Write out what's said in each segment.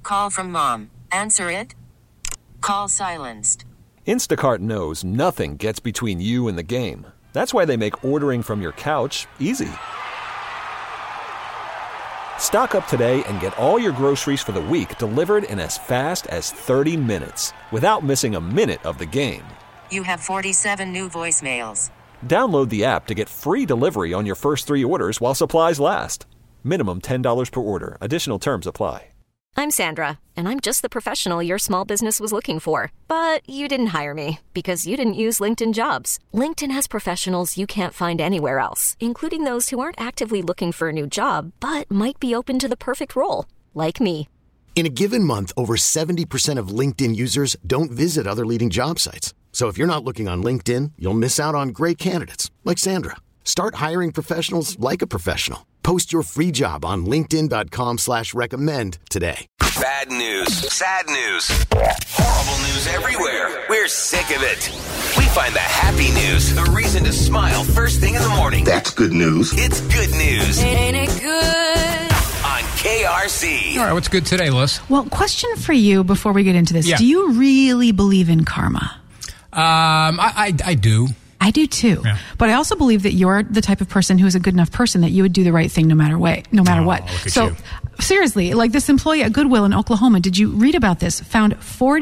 call from mom. Answer it. Call silenced. Instacart knows nothing gets between you and the game. That's why they make ordering from your couch easy. Stock up today and get all your groceries for the week delivered in as fast as 30 minutes without missing a minute of the game. You have 47 new voicemails. Download the app to get free delivery on your first 3 orders while supplies last. Minimum $10 per order. Additional terms apply. I'm Sandra, and I'm just the professional your small business was looking for. But you didn't hire me because you didn't use LinkedIn Jobs. LinkedIn has professionals you can't find anywhere else, including those who aren't actively looking for a new job, but might be open to the perfect role, like me. In a given month, over 70% of LinkedIn users don't visit other leading job sites. So if you're not looking on LinkedIn, you'll miss out on great candidates like Sandra. Start hiring professionals like a professional. Post your free job on linkedin.com/recommend today. Bad news, sad news, horrible news everywhere. We're sick of it. We find the happy news, the reason to smile first thing in the morning. That's good news. It's good news. Ain't it good? On KRC. All right, what's good today, Liz? Well, question for you before we get into this. Yeah. Do you really believe in karma? I do. I do too. Yeah. But I also believe that you're the type of person who is a good enough person that you would do the right thing no matter what. Look at So you. seriously, like this employee at Goodwill in Oklahoma, did you read about this? Found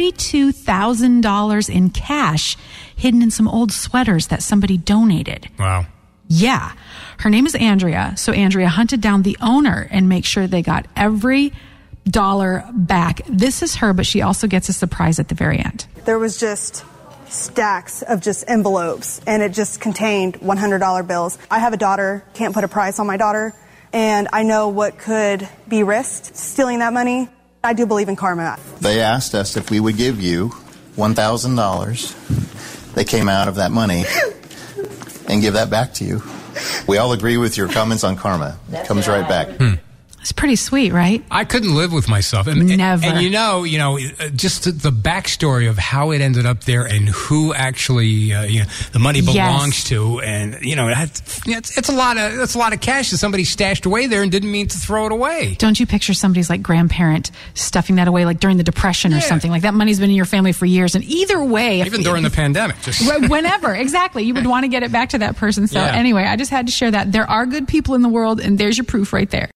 $42,000 in cash hidden in some old sweaters that somebody donated. Wow. Yeah. Her name is Andrea. So Andrea hunted down the owner and make sure they got every dollar back. This is her, but she also gets a surprise at the very end. There was just stacks of just envelopes, and it just contained $100 bills. I have a daughter, can't put a price on my daughter, and I know what could be risked stealing that money. I do believe in karma. They asked us if we would give you $1,000. They came out of that money and give that back to you. We all agree with your comments on karma. It comes right back. It's pretty sweet, right? I couldn't live with myself. Never. And you know, just the backstory of how it ended up there and who actually, the money belongs to, and it's a lot of cash that somebody stashed away there and didn't mean to throw it away. Don't you picture somebody's like grandparent stuffing that away like during the Depression or something? Like that money's been in your family for years, and either way, even during the pandemic, just whenever, exactly, you would want to get it back to that person. So anyway, I just had to share that there are good people in the world, and there's your proof right there.